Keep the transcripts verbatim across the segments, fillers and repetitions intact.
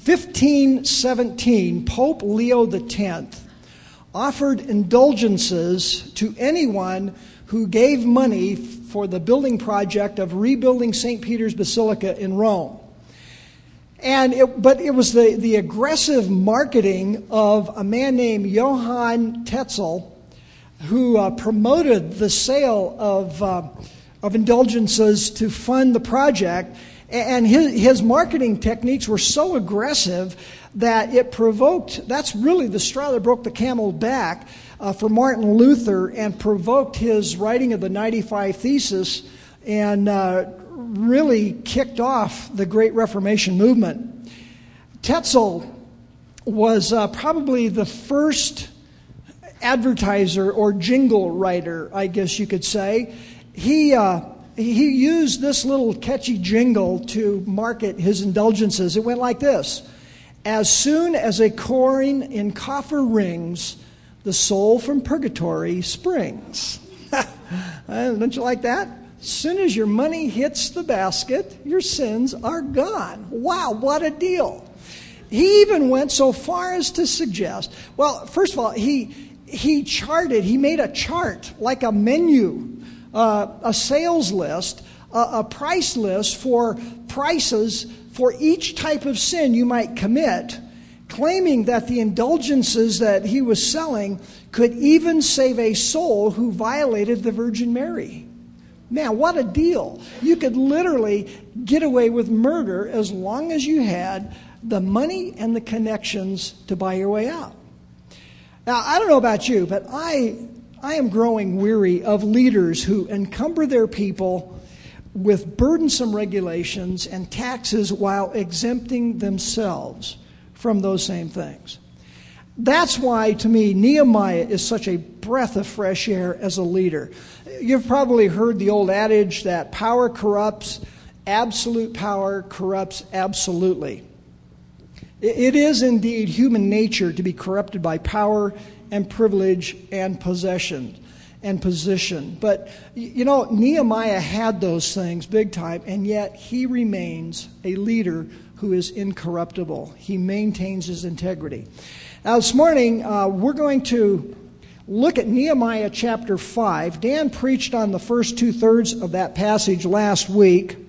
fifteen seventeen, Pope Leo the tenth offered indulgences to anyone who gave money for the building project of rebuilding Saint Peter's Basilica in Rome. And it, but it was the, the aggressive marketing of a man named Johann Tetzel who uh, promoted the sale of uh, of indulgences to fund the project. And his, his marketing techniques were so aggressive that it provoked, that's really the straw that broke the camel's back uh, for Martin Luther, and provoked his writing of the ninety-five Theses, and uh, really kicked off the Great Reformation movement. Tetzel was uh, probably the first advertiser or jingle writer, I guess you could say. He uh, he used this little catchy jingle to market his indulgences. It went like this: as soon as a coin in coffer rings, the soul from purgatory springs. Don't you like that? As soon as your money hits the basket, your sins are gone. Wow, what a deal. He even went so far as to suggest, well, first of all, he he charted, he made a chart, like a menu, uh, a sales list, a, a price list for prices for each type of sin you might commit, claiming that the indulgences that he was selling could even save a soul who violated the Virgin Mary. Man, what a deal. You could literally get away with murder as long as you had the money and the connections to buy your way out. Now, I don't know about you, but I I am growing weary of leaders who encumber their people with burdensome regulations and taxes while exempting themselves from those same things. That's why, to me, Nehemiah is such a breath of fresh air as a leader. You've probably heard the old adage that power corrupts, absolute power corrupts absolutely. It is indeed human nature to be corrupted by power and privilege and possession and position. But, you know, Nehemiah had those things big time, and yet he remains a leader who is incorruptible. He maintains his integrity. Now, this morning, uh, we're going to look at Nehemiah chapter five. Dan preached on the first two-thirds of that passage last week,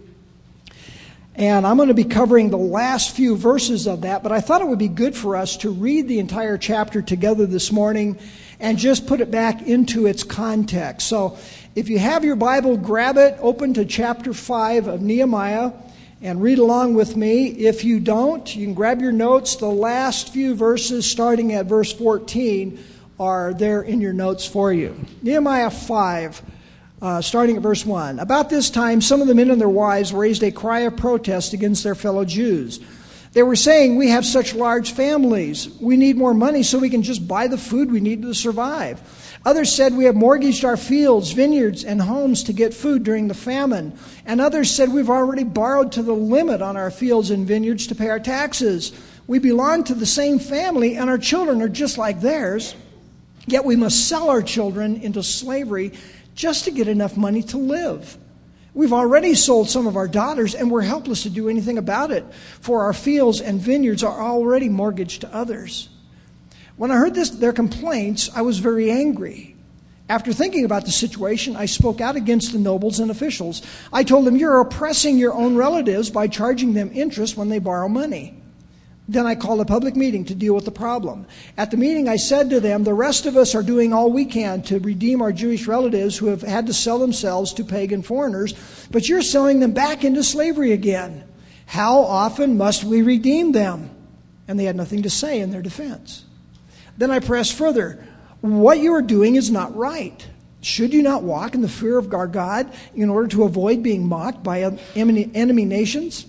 and I'm going to be covering the last few verses of that, but I thought it would be good for us to read the entire chapter together this morning and just put it back into its context. So if you have your Bible, grab it, open to chapter five of Nehemiah, and read along with me. If you don't, you can grab your notes. The last few verses, starting at verse fourteen, are there in your notes for you. Nehemiah five, uh, starting at verse one. About this time, some of the men and their wives raised a cry of protest against their fellow Jews. They were saying, "We have such large families. We need more money so we can just buy the food we need to survive." Others said, "We have mortgaged our fields, vineyards, and homes to get food during the famine." And others said, "We've already borrowed to the limit on our fields and vineyards to pay our taxes. We belong to the same family, and our children are just like theirs. Yet we must sell our children into slavery just to get enough money to live. We've already sold some of our daughters, and we're helpless to do anything about it, for our fields and vineyards are already mortgaged to others." When I heard this, their complaints, I was very angry. After thinking about the situation, I spoke out against the nobles and officials. I told them, "You're oppressing your own relatives by charging them interest when they borrow money." Then I called a public meeting to deal with the problem. At the meeting, I said to them, "The rest of us are doing all we can to redeem our Jewish relatives who have had to sell themselves to pagan foreigners, but you're selling them back into slavery again. How often must we redeem them?" And they had nothing to say in their defense. Then I pressed further. "What you are doing is not right. Should you not walk in the fear of our God in order to avoid being mocked by enemy nations?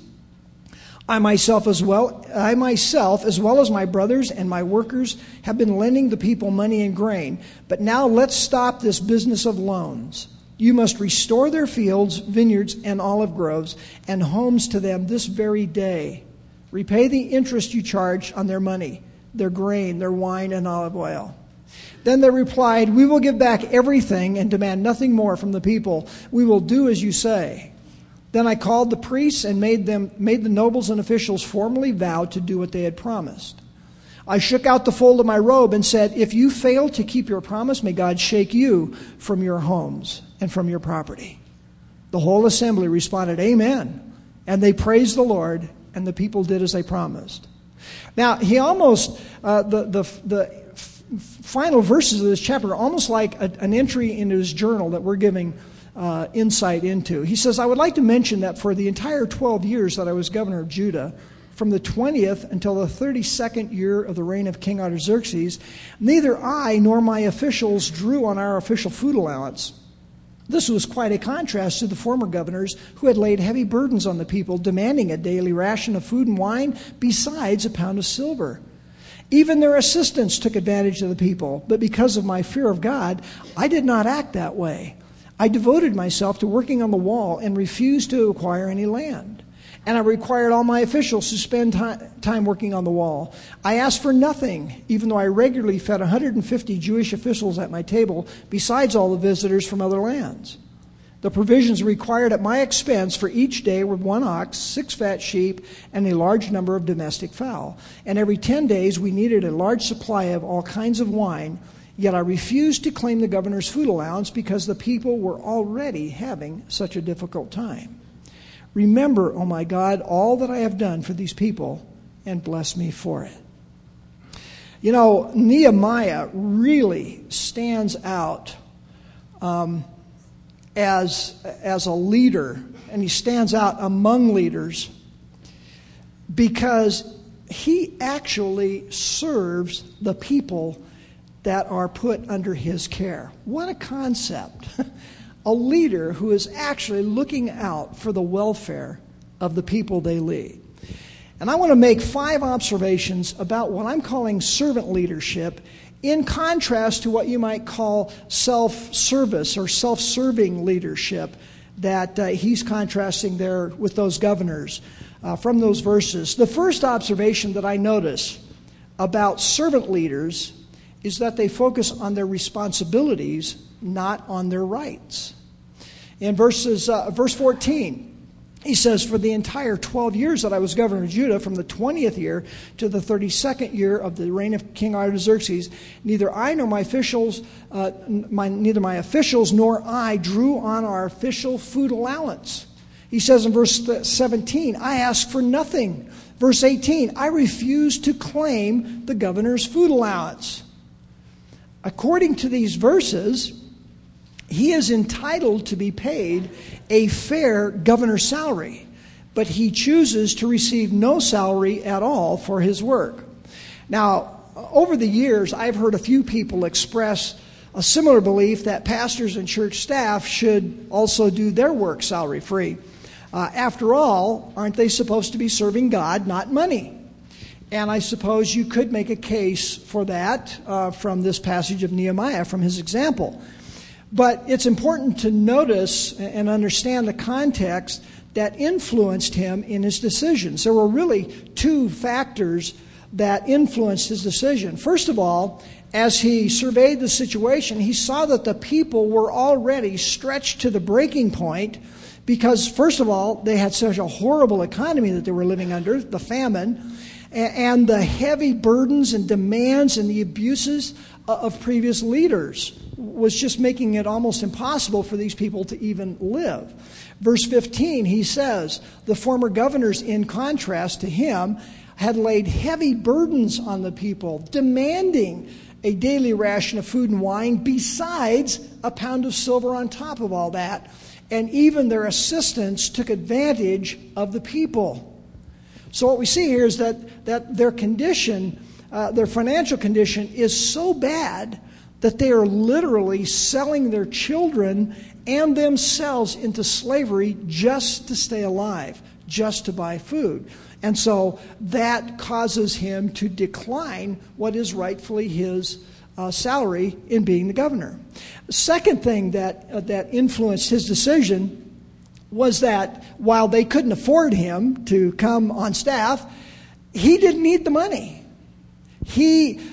I myself as well, I myself, as well as my brothers and my workers, have been lending the people money and grain. But now let's stop this business of loans. You must restore their fields, vineyards, and olive groves, and homes to them this very day. Repay the interest you charged on their money, their grain, their wine, and olive oil." Then they replied, "We will give back everything and demand nothing more from the people. We will do as you say." Then I called the priests and made them made the nobles and officials formally vow to do what they had promised. I shook out the fold of my robe and said, if you fail to keep your promise, may God shake you from your homes and from your property. The whole assembly responded, Amen. And they praised the Lord, and the people did as they promised. Now, he almost, uh, the, the, the f- final verses of this chapter are almost like a, an entry into his journal that we're giving uh, insight into. He says, I would like to mention that for the entire twelve years that I was governor of Judah, from the twentieth until the thirty-second year of the reign of King Artaxerxes, neither I nor my officials drew on our official food allowance. This was quite a contrast to the former governors who had laid heavy burdens on the people, demanding a daily ration of food and wine besides a pound of silver. Even their assistants took advantage of the people, but because of my fear of God, I did not act that way. I devoted myself to working on the wall and refused to acquire any land. And I required all my officials to spend time working on the wall. I asked for nothing, even though I regularly fed one hundred fifty Jewish officials at my table, besides all the visitors from other lands. The provisions required at my expense for each day were one ox, six fat sheep, and a large number of domestic fowl. And every ten days we needed a large supply of all kinds of wine, yet I refused to claim the governor's food allowance because the people were already having such a difficult time. Remember, O my God, all that I have done for these people, and bless me for it. You know, Nehemiah really stands out um, as, as a leader, and he stands out among leaders because he actually serves the people that are put under his care. What a concept. A leader who is actually looking out for the welfare of the people they lead. And I want to make five observations about what I'm calling servant leadership in contrast to what you might call self-service or self-serving leadership that uh, he's contrasting there with those governors uh, from those verses. The first observation that I notice about servant leaders is that they focus on their responsibilities, not on their rights. In verses, uh, verse fourteen, he says, for the entire twelve years that I was governor of Judah, from the twentieth year to the thirty-second year of the reign of King Artaxerxes, neither I nor my officials, uh, my, neither my officials nor I drew on our official food allowance. He says in verse seventeen, I asked for nothing. Verse eighteen, I refused to claim the governor's food allowance. According to these verses, he is entitled to be paid a fair governor's salary, but he chooses to receive no salary at all for his work. Now, over the years, I've heard a few people express a similar belief that pastors and church staff should also do their work salary-free. Uh, after all, aren't they supposed to be serving God, not money? And I suppose you could make a case for that uh, from this passage of Nehemiah, from his example. But it's important to notice and understand the context that influenced him in his decisions. There were really two factors that influenced his decision. First of all, as he surveyed the situation, he saw that the people were already stretched to the breaking point because, first of all, they had such a horrible economy that they were living under, the famine, and the heavy burdens and demands and the abuses of previous leaders was just making it almost impossible for these people to even live. Verse fifteen, he says, the former governors, in contrast to him, had laid heavy burdens on the people, demanding a daily ration of food and wine besides a pound of silver on top of all that. And even their assistants took advantage of the people. So what we see here is that, that their condition, uh, their financial condition is so bad that they are literally selling their children and themselves into slavery just to stay alive, just to buy food. And so that causes him to decline what is rightfully his uh, salary in being the governor. The second thing that, uh, that influenced his decision was that while they couldn't afford him to come on staff, he didn't need the money. He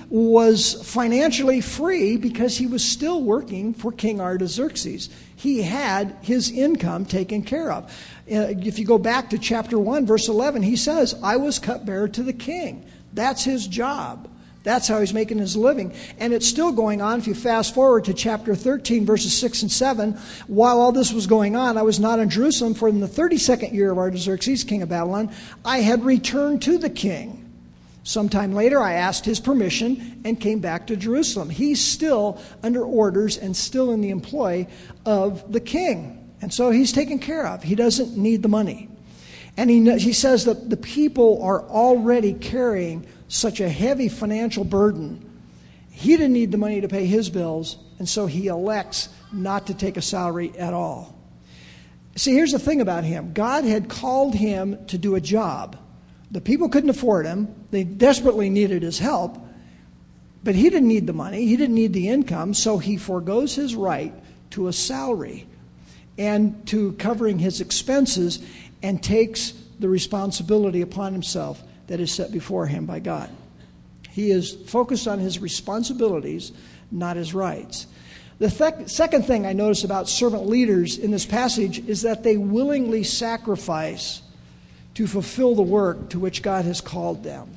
was financially free because he was still working for King Artaxerxes. He had his income taken care of. Uh, if you go back to chapter one, verse eleven, he says, I was cupbearer to the king. That's his job. That's how he's making his living. And it's still going on. If you fast forward to chapter thirteen, verses six and seven, while all this was going on, I was not in Jerusalem, for in the thirty-second year of Artaxerxes, king of Babylon, I had returned to the king. Sometime later, I asked his permission and came back to Jerusalem. He's still under orders and still in the employ of the king. And so he's taken care of. He doesn't need the money. And he, he says that the people are already carrying such a heavy financial burden. He didn't need the money to pay his bills, and so he elects not to take a salary at all. See, here's the thing about him. God had called him to do a job. The people couldn't afford him. They desperately needed his help, but he didn't need the money. He didn't need the income, so he forgoes his right to a salary and to covering his expenses and takes the responsibility upon himself that is set before him by God. He is focused on his responsibilities, not his rights. The th- second thing I notice about servant leaders in this passage is that they willingly sacrifice to fulfill the work to which God has called them.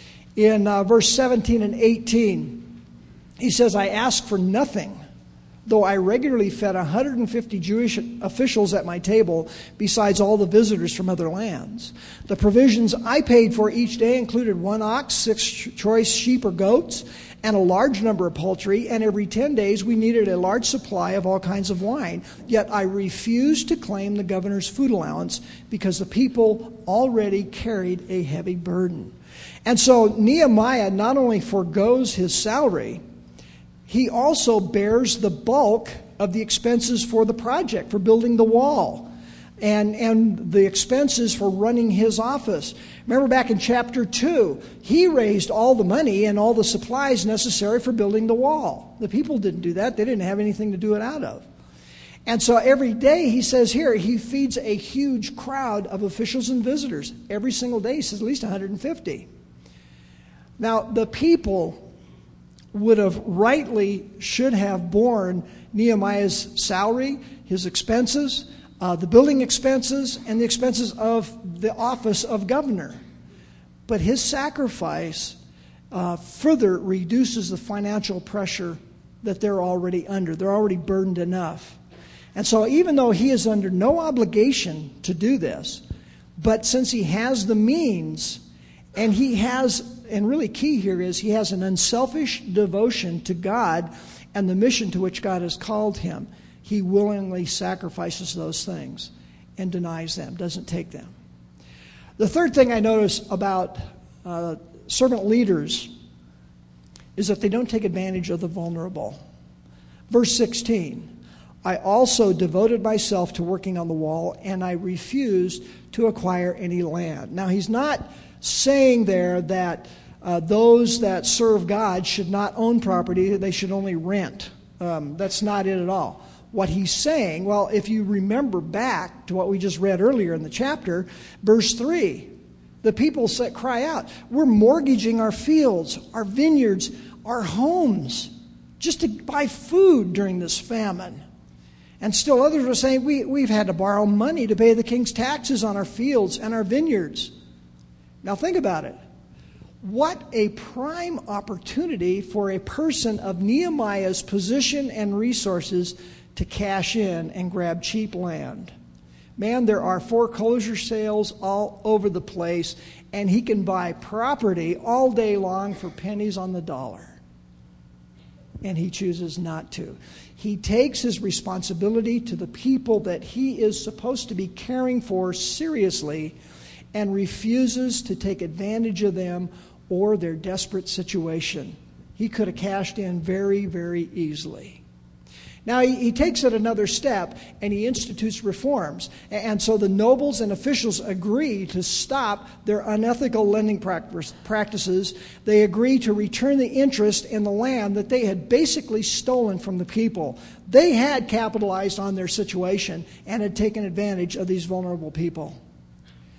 In uh, verse seventeen and eighteen, he says, I ask for nothing, though I regularly fed one hundred fifty Jewish officials at my table, besides all the visitors from other lands. The provisions I paid for each day included one ox, six choice sheep or goats, and a large number of poultry, and every ten days we needed a large supply of all kinds of wine. Yet I refused to claim the governor's food allowance because the people already carried a heavy burden. And so Nehemiah not only forgoes his salary, he also bears the bulk of the expenses for the project, for building the wall, and, and the expenses for running his office. Remember back in chapter two, he raised all the money and all the supplies necessary for building the wall. The people didn't do that. They didn't have anything to do it out of. And so every day, he says here, he feeds a huge crowd of officials and visitors. Every single day, he says at least one hundred fifty. Now, the people would have rightly should have borne Nehemiah's salary, his expenses, uh, the building expenses, and the expenses of the office of governor. But his sacrifice uh, further reduces the financial pressure that they're already under. They're already burdened enough. And so even though he is under no obligation to do this, but since he has the means, and he has, and really key here is he has an unselfish devotion to God and the mission to which God has called him, he willingly sacrifices those things and denies them, doesn't take them. The third thing I notice about uh, servant leaders is that they don't take advantage of the vulnerable. Verse sixteen, I also devoted myself to working on the wall, and I refused to acquire any land. Now, he's not saying there that uh, those that serve God should not own property, they should only rent. Um, that's not it at all. What he's saying, well, if you remember back to what we just read earlier in the chapter, verse three, the people say, cry out, we're mortgaging our fields, our vineyards, our homes, just to buy food during this famine. And still others were saying, we, we've had to borrow money to pay the king's taxes on our fields and our vineyards. Now think about it. What a prime opportunity for a person of Nehemiah's position and resources to cash in and grab cheap land. Man, there are foreclosure sales all over the place, and he can buy property all day long for pennies on the dollar. And he chooses not to. He takes his responsibility to the people that he is supposed to be caring for seriously and refuses to take advantage of them or their desperate situation. He could have cashed in very, very easily. Now, he, he takes it another step, and he institutes reforms. And so the nobles and officials agree to stop their unethical lending practices. They agree to return the interest in the land that they had basically stolen from the people. They had capitalized on their situation and had taken advantage of these vulnerable people.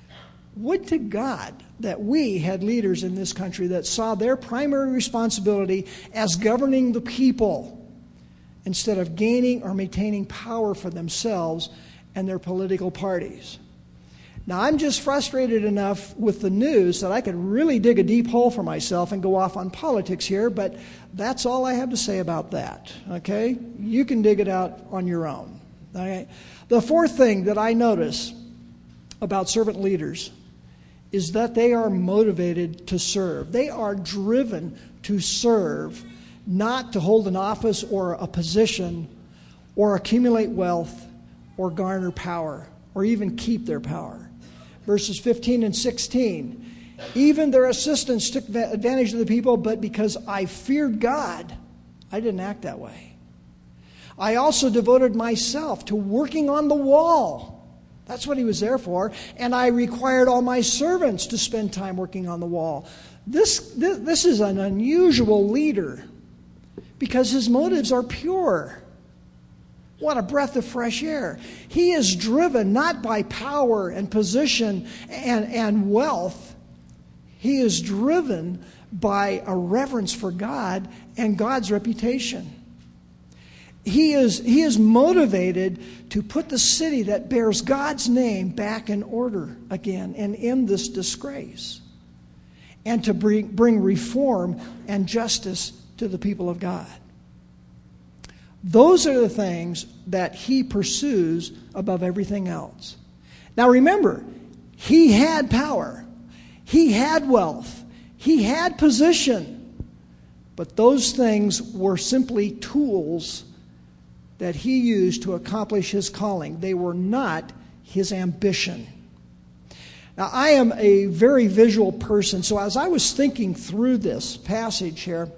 Would to God that we had leaders in this country that saw their primary responsibility as governing the people instead of gaining or maintaining power for themselves and their political parties. Now, I'm just frustrated enough with the news that I could really dig a deep hole for myself and go off on politics here, but that's all I have to say about that, okay? You can dig it out on your own, okay? The fourth thing that I notice about servant leaders is that they are motivated to serve. They are driven to serve, not to hold an office or a position or accumulate wealth or garner power or even keep their power. Verses fifteen and sixteen, even their assistants took advantage of the people, but because I feared God, I didn't act that way. I also devoted myself to working on the wall. That's what he was there for. And I required all my servants to spend time working on the wall. This, this, this is an unusual leader because his motives are pure. What a breath of fresh air. He is driven not by power and position and, and wealth. He is driven by a reverence for God and God's reputation. He is, he is motivated to put the city that bears God's name back in order again and end this disgrace, and to bring, bring reform and justice to the people of God. Those are the things that he pursues above everything else. Now remember, he had power. He had wealth. He had position. But those things were simply tools that he used to accomplish his calling. They were not his ambition. Now, I am a very visual person, so as I was thinking through this passage here,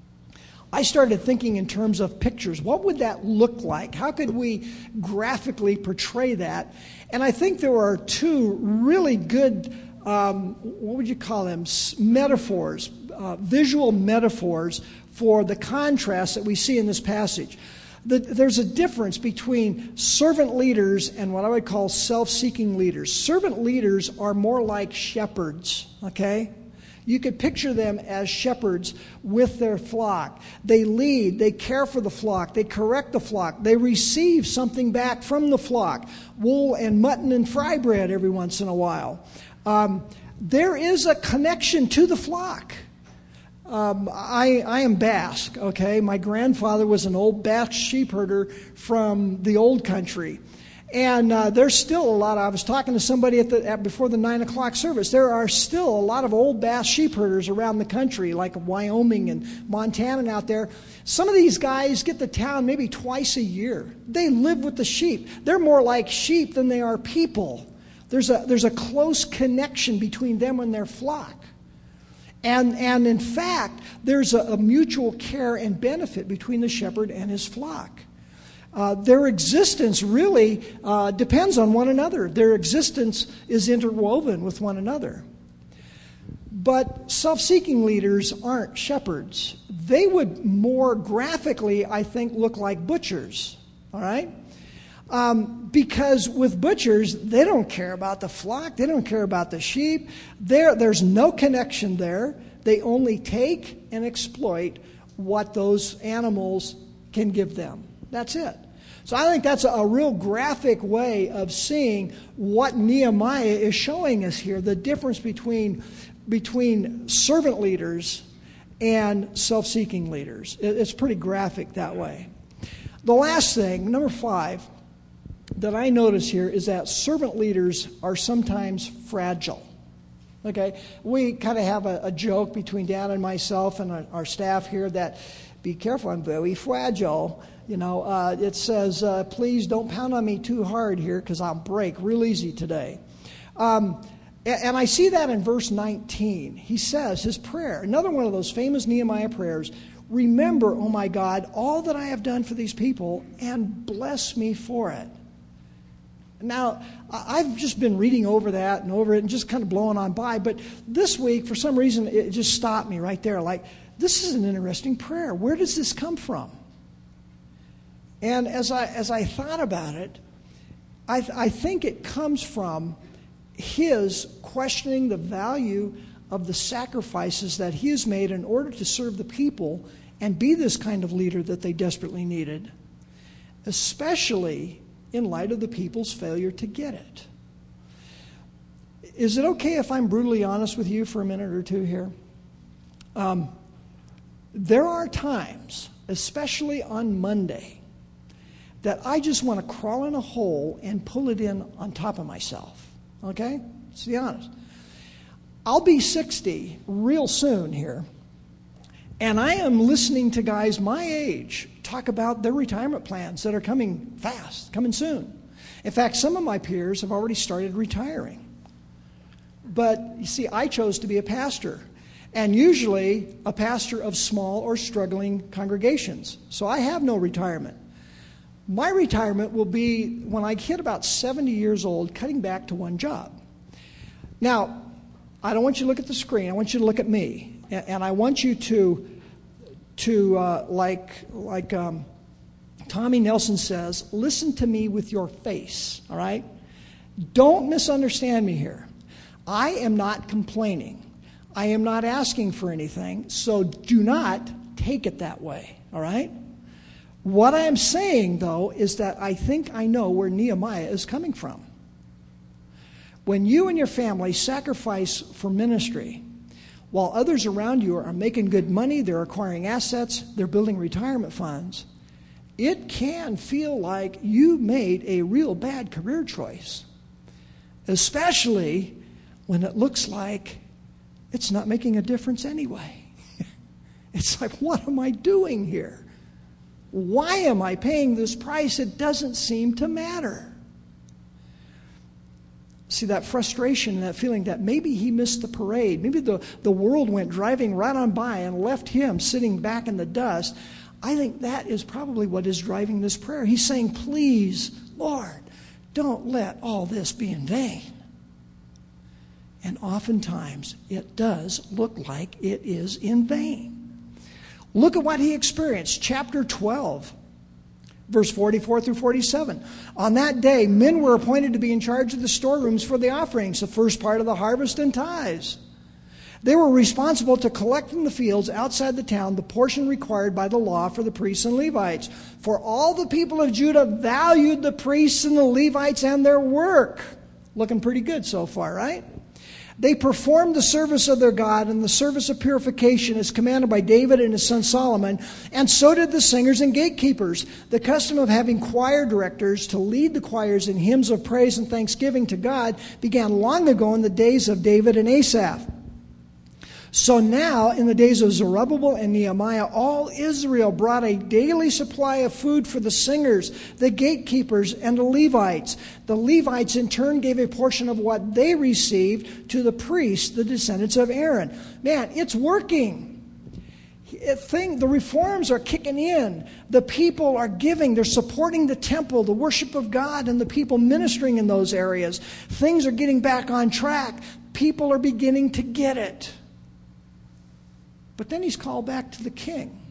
I started thinking in terms of pictures. What would that look like? How could we graphically portray that? And I think there are two really good, um, what would you call them, metaphors, uh, visual metaphors for the contrast that we see in this passage. The, there's a difference between servant leaders and what I would call self-seeking leaders. Servant leaders are more like shepherds, okay? You could picture them as shepherds with their flock. They lead, they care for the flock, they correct the flock, they receive something back from the flock, wool and mutton and fry bread every once in a while. Um, there is a connection to the flock. Um, I, I am Basque, okay? My grandfather was an old Basque sheep herder from the old country. And uh, there's still a lot of, I was talking to somebody at the at, before the nine o'clock service, there are still a lot of old Basque sheep herders around the country, like Wyoming and Montana and out there. Some of these guys get to town maybe twice a year. They live with the sheep. They're more like sheep than they are people. There's a, there's a close connection between them and their flock. And, and in fact, there's a, a mutual care and benefit between the shepherd and his flock. Uh, their existence really uh, depends on one another. Their existence is interwoven with one another. But self-seeking leaders aren't shepherds. They would more graphically, I think, look like butchers. All right? Um, because with butchers, they don't care about the flock. They don't care about the sheep. There, there's no connection there. They only take and exploit what those animals can give them. That's it. So I think that's a, a real graphic way of seeing what Nehemiah is showing us here, the difference between, between servant leaders and self-seeking leaders. It, it's pretty graphic that way. The last thing, number five, that I notice here is that servant leaders are sometimes fragile. Okay, we kind of have a, a joke between Dan and myself and our, our staff here that, be careful, I'm very fragile. You know, uh, it says, uh, please don't pound on me too hard here because I'll break real easy today. Um, and, and I see that in verse nineteen. He says, his prayer, another one of those famous Nehemiah prayers, remember, oh my God, all that I have done for these people and bless me for it. Now, I've just been reading over that and over it and just kind of blowing on by. But this week, for some reason, it just stopped me right there. Like, this is an interesting prayer. Where does this come from? And as I as I thought about it, I, I think it comes from his questioning the value of the sacrifices that he has made in order to serve the people and be this kind of leader that they desperately needed, especially in light of the people's failure to get it. Is it okay if I'm brutally honest with you for a minute or two here? Um, there are times, especially on Monday, that I just want to crawl in a hole and pull it in on top of myself. Okay? Let's be honest. I'll be sixty real soon here, and I am listening to guys my age talk about their retirement plans that are coming fast, coming soon. In fact, some of my peers have already started retiring. But you see, I chose to be a pastor, and usually a pastor of small or struggling congregations. So I have no retirement. My retirement will be when I hit about seventy years old, cutting back to one job. Now, I don't want you to look at the screen. I want you to look at me. And I want you to, to uh, like, like um, Tommy Nelson says, listen to me with your face, all right? Don't misunderstand me here. I am not complaining. I am not asking for anything, so do not take it that way, all right? What I am saying, though, is that I think I know where Nehemiah is coming from. When you and your family sacrifice for ministry, while others around you are making good money, they're acquiring assets, they're building retirement funds, it can feel like you made a real bad career choice, especially when it looks like it's not making a difference anyway. It's like, what am I doing here? Why am I paying this price? It doesn't seem to matter. See, that frustration and that feeling that maybe he missed the parade, maybe the, the world went driving right on by and left him sitting back in the dust, I think that is probably what is driving this prayer. He's saying, please, Lord, don't let all this be in vain. And oftentimes, it does look like it is in vain. Look at what he experienced. Chapter twelve, verse forty-four through forty-seven. On that day, men were appointed to be in charge of the storerooms for the offerings, the first part of the harvest and tithes. They were responsible to collect from the fields outside the town the portion required by the law for the priests and Levites. For all the people of Judah valued the priests and the Levites and their work. Looking pretty good so far, right? They performed the service of their God and the service of purification as commanded by David and his son Solomon, and so did the singers and gatekeepers. The custom of having choir directors to lead the choirs in hymns of praise and thanksgiving to God began long ago in the days of David and Asaph. So now, in the days of Zerubbabel and Nehemiah, all Israel brought a daily supply of food for the singers, the gatekeepers, and the Levites. The Levites, in turn, gave a portion of what they received to the priests, the descendants of Aaron. Man, it's working. It thing, the reforms are kicking in. The people are giving. They're supporting the temple, the worship of God, and the people ministering in those areas. Things are getting back on track. People are beginning to get it. But then he's called back to the king.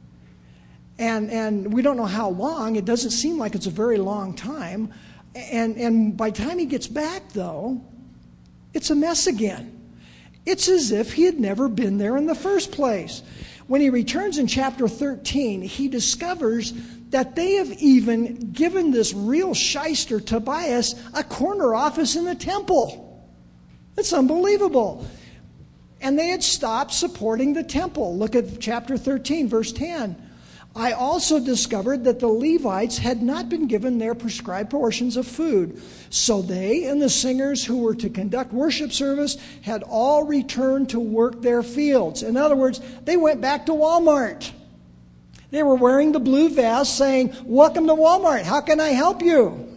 And and we don't know how long. It doesn't seem like it's a very long time. And, and by the time he gets back, though, it's a mess again. It's as if he had never been there in the first place. When he returns in chapter thirteen, he discovers that they have even given this real shyster, Tobias, a corner office in the temple. It's unbelievable. And they had stopped supporting the temple. Look at chapter thirteen, verse ten. I also discovered that the Levites had not been given their prescribed portions of food. So they and the singers who were to conduct worship service had all returned to work their fields. In other words, they went back to Walmart. They were wearing the blue vest saying, "Welcome to Walmart. How can I help you?"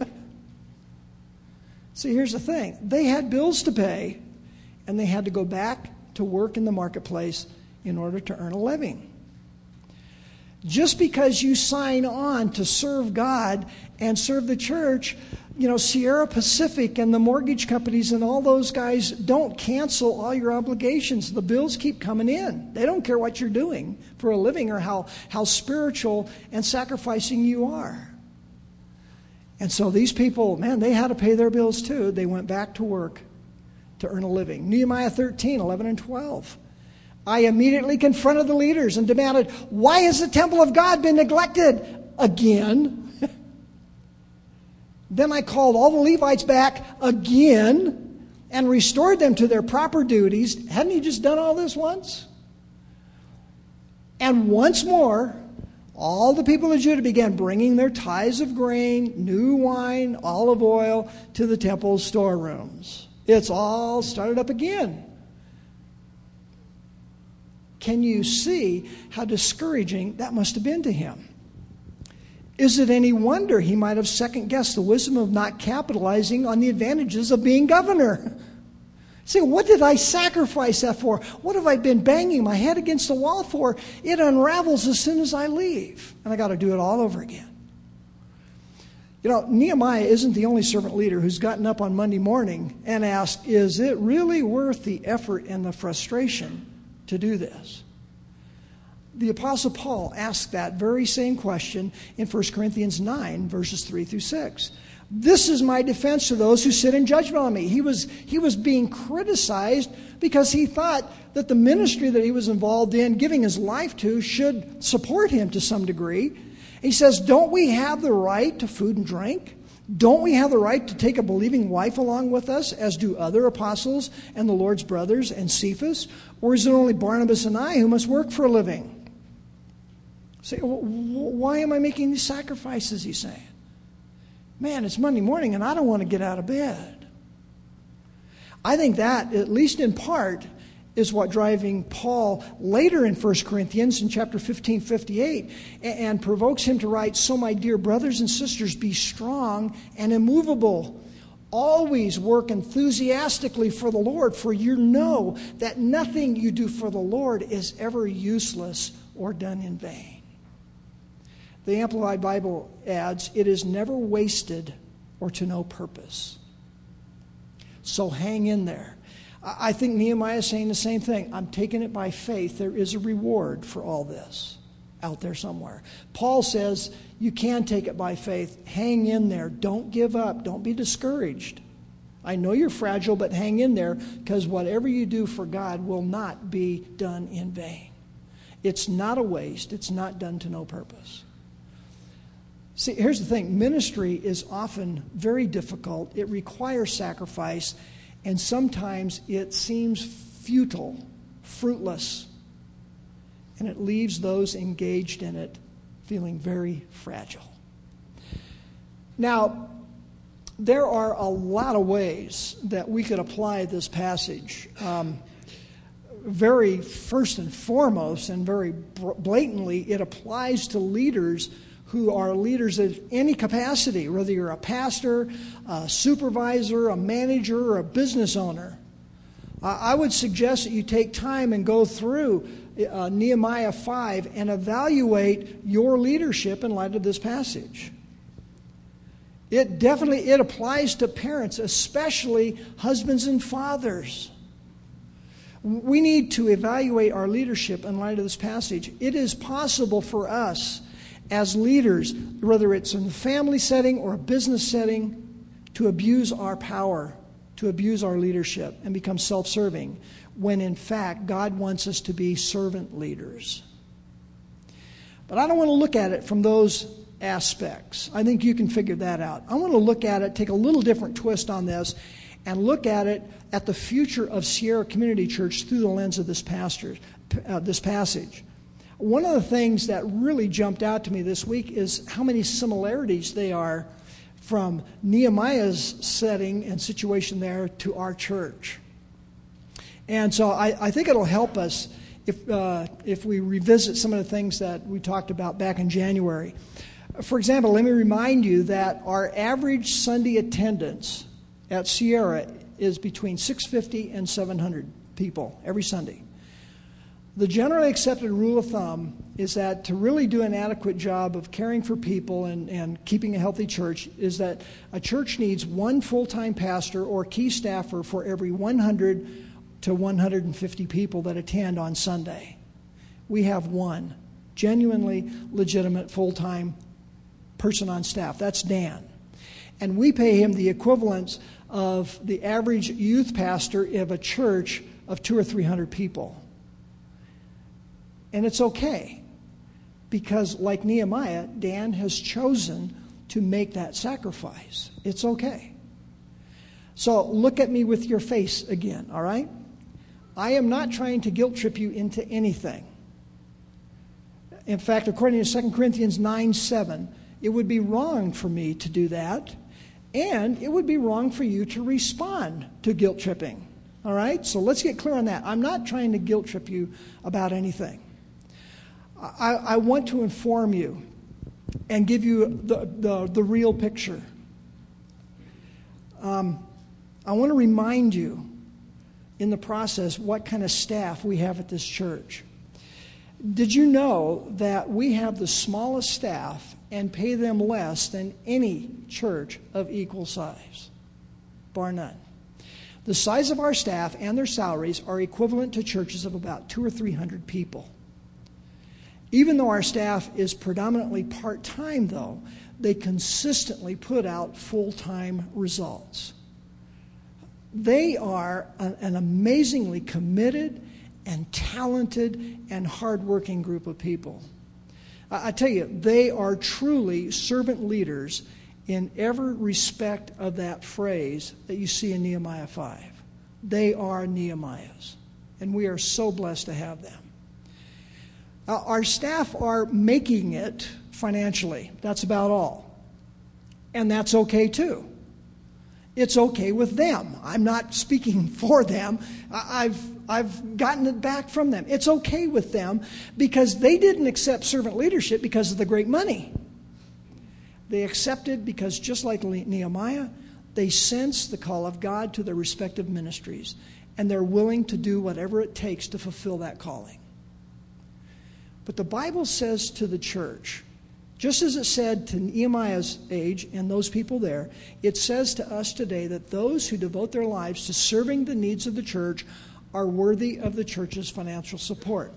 See, here's the thing. They had bills to pay, and they had to go back to work in the marketplace in order to earn a living. Just because you sign on to serve God and serve the church, you know, Sierra Pacific and the mortgage companies and all those guys don't cancel all your obligations. The bills keep coming in. They don't care what you're doing for a living or how, how spiritual and sacrificing you are. And so these people, man, they had to pay their bills too. They went back to work to earn a living. Nehemiah thirteen, eleven and twelve. I immediately confronted the leaders and demanded, why has the temple of God been neglected again? Then I called all the Levites back again and restored them to their proper duties. Hadn't he just done all this once? And once more, all the people of Judah began bringing their tithes of grain, new wine, olive oil to the temple's storerooms. It's all started up again. Can you see how discouraging that must have been to him? Is it any wonder he might have second-guessed the wisdom of not capitalizing on the advantages of being governor? See, what did I sacrifice that for? What have I been banging my head against the wall for? It unravels as soon as I leave, and I got to do it all over again. You know, Nehemiah isn't the only servant leader who's gotten up on Monday morning and asked, is it really worth the effort and the frustration to do this? The Apostle Paul asked that very same question in First Corinthians nine, verses three through six. This is my defense to those who sit in judgment on me. He was, he was being criticized because he thought that the ministry that he was involved in, giving his life to, should support him to some degree. He says, don't we have the right to food and drink? Don't we have the right to take a believing wife along with us, as do other apostles and the Lord's brothers and Cephas? Or is it only Barnabas and I who must work for a living? Say, why am I making these sacrifices, he's saying. Man, it's Monday morning and I don't want to get out of bed. I think that, at least in part, is what driving Paul later in First Corinthians in chapter fifteen fifty-eight and provokes him to write, so my dear brothers and sisters, be strong and immovable. Always work enthusiastically for the Lord, for you know that nothing you do for the Lord is ever useless or done in vain. The Amplified Bible adds, it is never wasted or to no purpose. So hang in there. I think Nehemiah is saying the same thing. I'm taking it by faith. There is a reward for all this out there somewhere. Paul says you can take it by faith. Hang in there. Don't give up. Don't be discouraged. I know you're fragile, but hang in there, because whatever you do for God will not be done in vain. It's not a waste. It's not done to no purpose. See, here's the thing. Ministry is often very difficult. It requires sacrifice, and sometimes it seems futile, fruitless, and it leaves those engaged in it feeling very fragile. Now, there are a lot of ways that we could apply this passage. Um, very first and foremost, and very blatantly, it applies to leaders who are leaders of any capacity, whether you're a pastor, a supervisor, a manager, or a business owner. Uh, I would suggest that you take time and go through uh, Nehemiah five and evaluate your leadership in light of this passage. It definitely, it applies to parents, especially husbands and fathers. We need to evaluate our leadership in light of this passage. It is possible for us as leaders, whether it's in a family setting or a business setting, to abuse our power, to abuse our leadership and become self-serving, when in fact God wants us to be servant leaders. But I don't want to look at it from those aspects. I think you can figure that out. I want to look at it, take a little different twist on this, and look at it at the future of Sierra Community Church through the lens of this pastor, uh, this passage. One of the things that really jumped out to me this week is how many similarities they are from Nehemiah's setting and situation there to our church. And so I, I think it'll help us if uh, if we revisit some of the things that we talked about back in January. For example, let me remind you that our average Sunday attendance at Sierra is between six hundred fifty and seven hundred people every Sunday. The generally accepted rule of thumb is that to really do an adequate job of caring for people and, and keeping a healthy church is that a church needs one full-time pastor or key staffer for every one hundred to one hundred fifty people that attend on Sunday. We have one genuinely legitimate full-time person on staff. That's Dan. And we pay him the equivalent of the average youth pastor of a church of two or three hundred people. And it's okay, because like Nehemiah, Dan has chosen to make that sacrifice. It's okay. So look at me with your face again, all right? I am not trying to guilt trip you into anything. In fact, according to Second Corinthians nine seven, it would be wrong for me to do that, and it would be wrong for you to respond to guilt tripping. All right? So let's get clear on that. I'm not trying to guilt trip you about anything. I, I want to inform you and give you the, the, the real picture. Um, I want to remind you in the process what kind of staff we have at this church. Did you know that we have the smallest staff and pay them less than any church of equal size? Bar none. The size of our staff and their salaries are equivalent to churches of about two or three hundred people. Even though our staff is predominantly part-time, though, they consistently put out full-time results. They are a, an amazingly committed and talented and hardworking group of people. I, I tell you, they are truly servant leaders in every respect of that phrase that you see in Nehemiah five. They are Nehemiahs, and we are so blessed to have them. Uh, our staff are making it financially. That's about all. And that's okay too. It's okay with them. I'm not speaking for them. I've, I've gotten it back from them. It's okay with them because they didn't accept servant leadership because of the great money. They accepted because, just like Nehemiah, they sense the call of God to their respective ministries, and they're willing to do whatever it takes to fulfill that calling. But the Bible says to the church, just as it said to Nehemiah's age and those people there, it says to us today that those who devote their lives to serving the needs of the church are worthy of the church's financial support.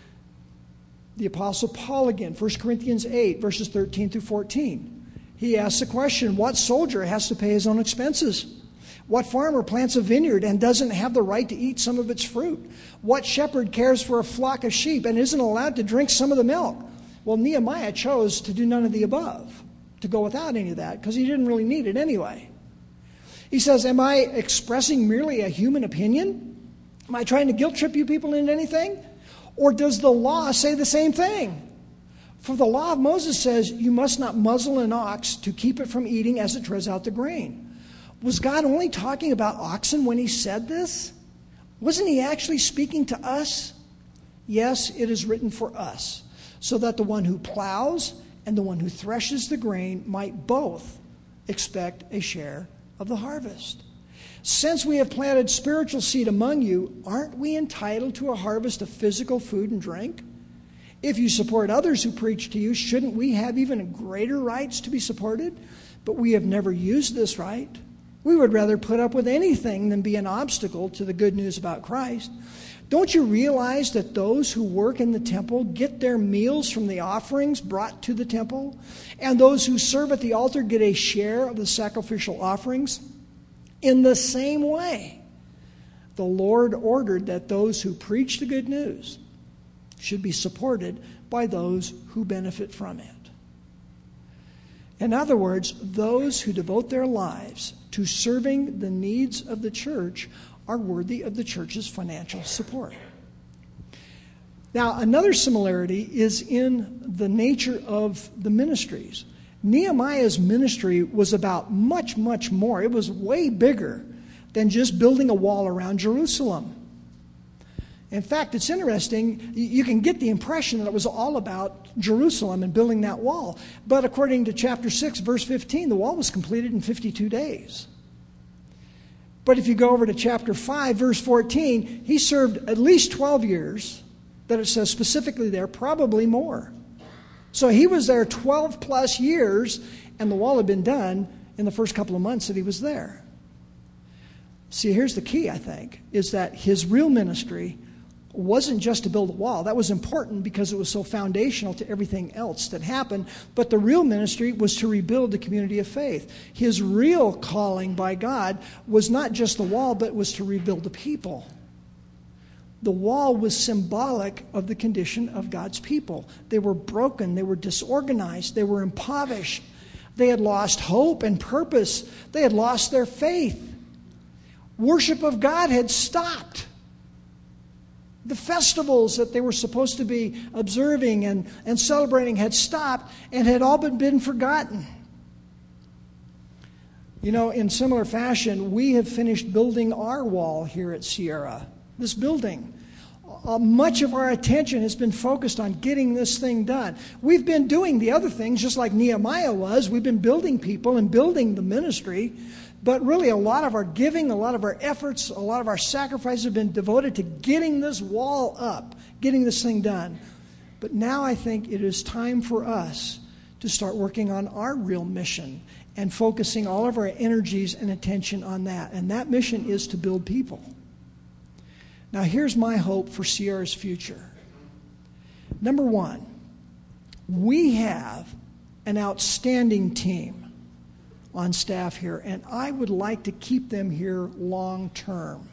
The Apostle Paul again, First Corinthians eight, verses thirteen through fourteen. He asks the question, what soldier has to pay his own expenses? What farmer plants a vineyard and doesn't have the right to eat some of its fruit? What shepherd cares for a flock of sheep and isn't allowed to drink some of the milk? Well, Nehemiah chose to do none of the above, to go without any of that, because he didn't really need it anyway. He says, am I expressing merely a human opinion? Am I trying to guilt trip you people into anything? Or does the law say the same thing? For the law of Moses says, you must not muzzle an ox to keep it from eating as it treads out the grain. Was God only talking about oxen when he said this? Wasn't he actually speaking to us? Yes, it is written for us, so that the one who plows and the one who threshes the grain might both expect a share of the harvest. Since we have planted spiritual seed among you, aren't we entitled to a harvest of physical food and drink? If you support others who preach to you, shouldn't we have even greater rights to be supported? But we have never used this right. We would rather put up with anything than be an obstacle to the good news about Christ. Don't you realize that those who work in the temple get their meals from the offerings brought to the temple? And those who serve at the altar get a share of the sacrificial offerings? In the same way, the Lord ordered that those who preach the good news should be supported by those who benefit from it. In other words, those who devote their lives to serving the needs of the church are worthy of the church's financial support. Now, another similarity is in the nature of the ministries. Nehemiah's ministry was about much, much more. It was way bigger than just building a wall around Jerusalem. In fact, it's interesting, you can get the impression that it was all about Jerusalem and building that wall. But according to chapter six, verse fifteen, the wall was completed in fifty-two days. But if you go over to chapter five, verse fourteen, he served at least twelve years, that it says specifically there, probably more. So he was there twelve plus years, and the wall had been done in the first couple of months that he was there. See, here's the key, I think, is that his real ministry wasn't just to build a wall. That was important because it was so foundational to everything else that happened. But the real ministry was to rebuild the community of faith. His real calling by God was not just the wall, but was to rebuild the people. The wall was symbolic of the condition of God's people. They were broken. They were disorganized. They were impoverished. They had lost hope and purpose. They had lost their faith. Worship of God had stopped. The festivals that they were supposed to be observing and, and celebrating had stopped and had all but been forgotten. You know, in similar fashion, we have finished building our wall here at Sierra. This building. Uh, much of our attention has been focused on getting this thing done. We've been doing the other things just like Nehemiah was. We've been building people and building the ministry. But really a lot of our giving, a lot of our efforts, a lot of our sacrifices have been devoted to getting this wall up, getting this thing done. But now I think it is time for us to start working on our real mission and focusing all of our energies and attention on that. And that mission is to build people. Now, here's my hope for Sierra's future. Number one, we have an outstanding team on staff here, and I would like to keep them here long term.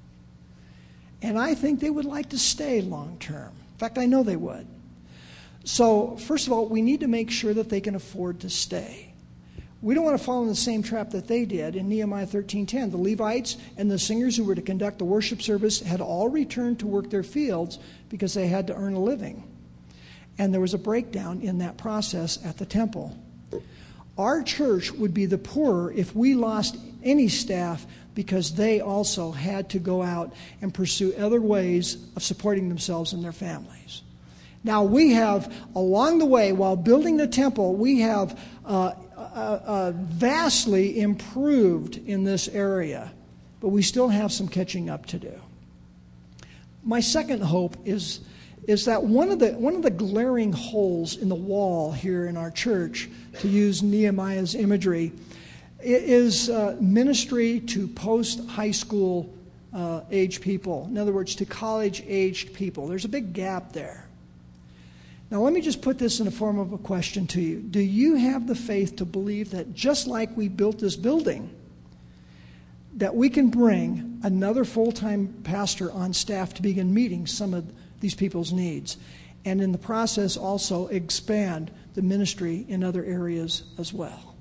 And I think they would like to stay long term. In fact, I know they would. So, first of all, we need to make sure that they can afford to stay. We don't want to fall in the same trap that they did in Nehemiah thirteen ten. The Levites and the singers who were to conduct the worship service had all returned to work their fields because they had to earn a living. And there was a breakdown in that process at the temple. Our church would be the poorer if we lost any staff because they also had to go out and pursue other ways of supporting themselves and their families. Now we have, along the way, while building the temple, we have uh, uh, uh, vastly improved in this area, but we still have some catching up to do. My second hope is, is that one of the one of the glaring holes in the wall here in our church, to use Nehemiah's imagery, is uh, ministry to post-high school uh, age people. In other words, to college-aged people. There's a big gap there. Now, let me just put this in the form of a question to you. Do you have the faith to believe that just like we built this building, that we can bring another full-time pastor on staff to begin meeting some of these people's needs, and in the process also expand the ministry in other areas as well?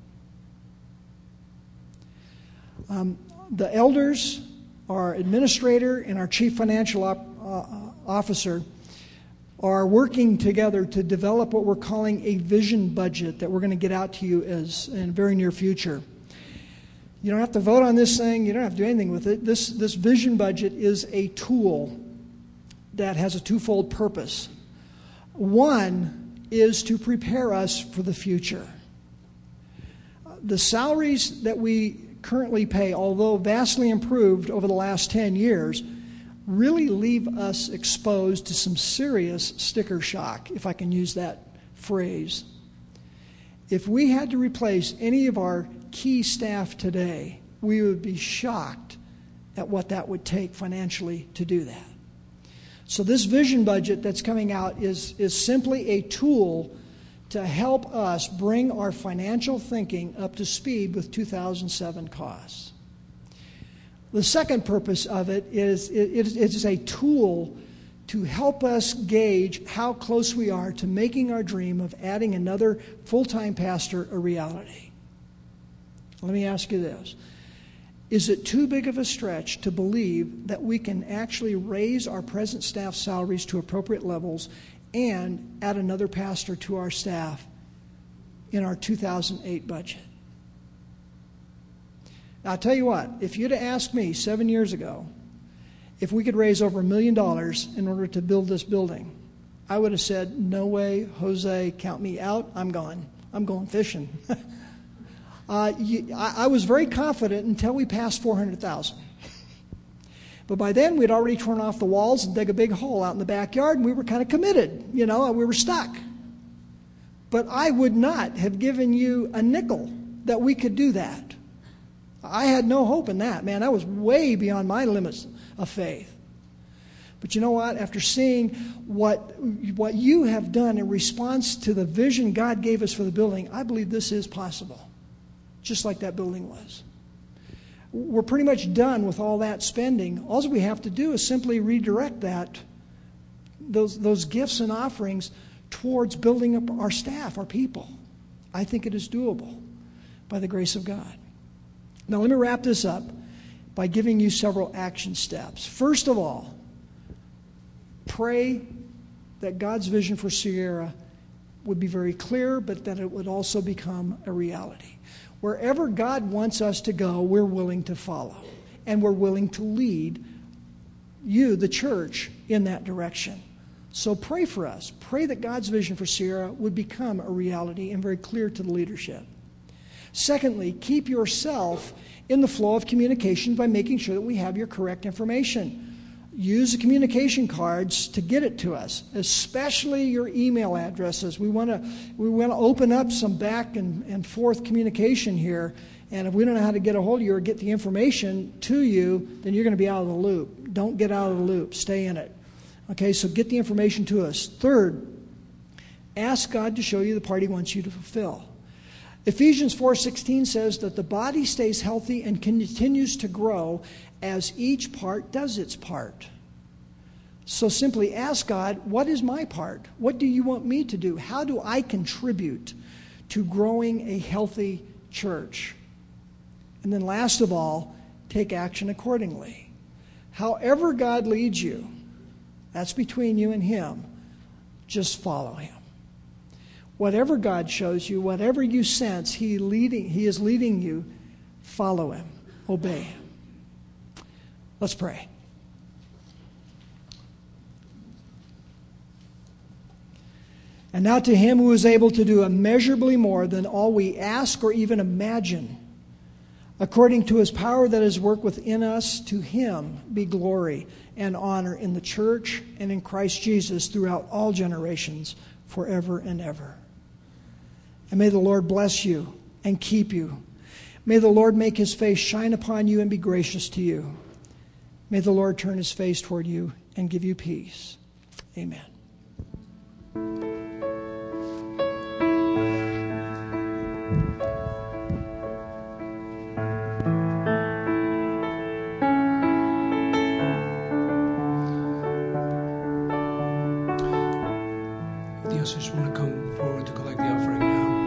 Um, the elders, our administrator, and our chief financial op- uh, officer are working together to develop what we're calling a vision budget that we're going to get out to you as in the very near future. You don't have to vote on this thing. You don't have to do anything with it. This, this vision budget is a tool that has a twofold purpose. One is to prepare us for the future. The salaries that we currently pay, although vastly improved over the last ten years, really leave us exposed to some serious sticker shock, if I can use that phrase. If we had to replace any of our key staff today, we would be shocked at what that would take financially to do that. So this vision budget that's coming out is, is simply a tool to help us bring our financial thinking up to speed with two thousand seven costs. The second purpose of it is it, it is a tool to help us gauge how close we are to making our dream of adding another full-time pastor a reality. Let me ask you this. Is it too big of a stretch to believe that we can actually raise our present staff salaries to appropriate levels and add another pastor to our staff in our two thousand eight budget? Now, I'll tell you what, if you'd have asked me seven years ago if we could raise over a million dollars in order to build this building, I would have said, no way, Jose, count me out, I'm gone. I'm going fishing. uh, you, I, I was very confident until we passed four hundred thousand dollars. But by then, we'd already torn off the walls and dug a big hole out in the backyard, and we were kind of committed, you know, and we were stuck. But I would not have given you a nickel that we could do that. I had no hope in that, man. That was way beyond my limits of faith. But you know what? After seeing what, what you have done in response to the vision God gave us for the building, I believe this is possible, just like that building was. We're pretty much done with all that spending. All we have to do is simply redirect that, those, those gifts and offerings towards building up our staff, our people. I think it is doable by the grace of God. Now let me wrap this up by giving you several action steps. First of all, pray that God's vision for Sierra would be very clear, but that it would also become a reality. Wherever God wants us to go, we're willing to follow. And we're willing to lead you, the church, in that direction. So pray for us. Pray that God's vision for Sierra would become a reality and very clear to the leadership. Secondly, keep yourself in the flow of communication by making sure that we have your correct information. Use the communication cards to get it to us, especially your email addresses. We want to we want to open up some back and, and forth communication here, and if we don't know how to get a hold of you or get the information to you, then you're going to be out of the loop. Don't get out of the loop. Stay in it. Okay, so get the information to us. Third, ask God to show you the part He wants you to fulfill. Ephesians four sixteen says that the body stays healthy and continues to grow as each part does its part. So simply ask God, what is my part? What do you want me to do? How do I contribute to growing a healthy church? And then last of all, take action accordingly. However God leads you, that's between you and Him, just follow Him. Whatever God shows you, whatever you sense He leading, He is leading you, follow Him, obey Him. Let's pray. And now to Him who is able to do immeasurably more than all we ask or even imagine, according to His power that is worked within us, to Him be glory and honor in the church and in Christ Jesus throughout all generations, forever and ever. And may the Lord bless you and keep you. May the Lord make His face shine upon you and be gracious to you. May the Lord turn His face toward you and give you peace. Amen. The ushers want to come forward to collect the offering now.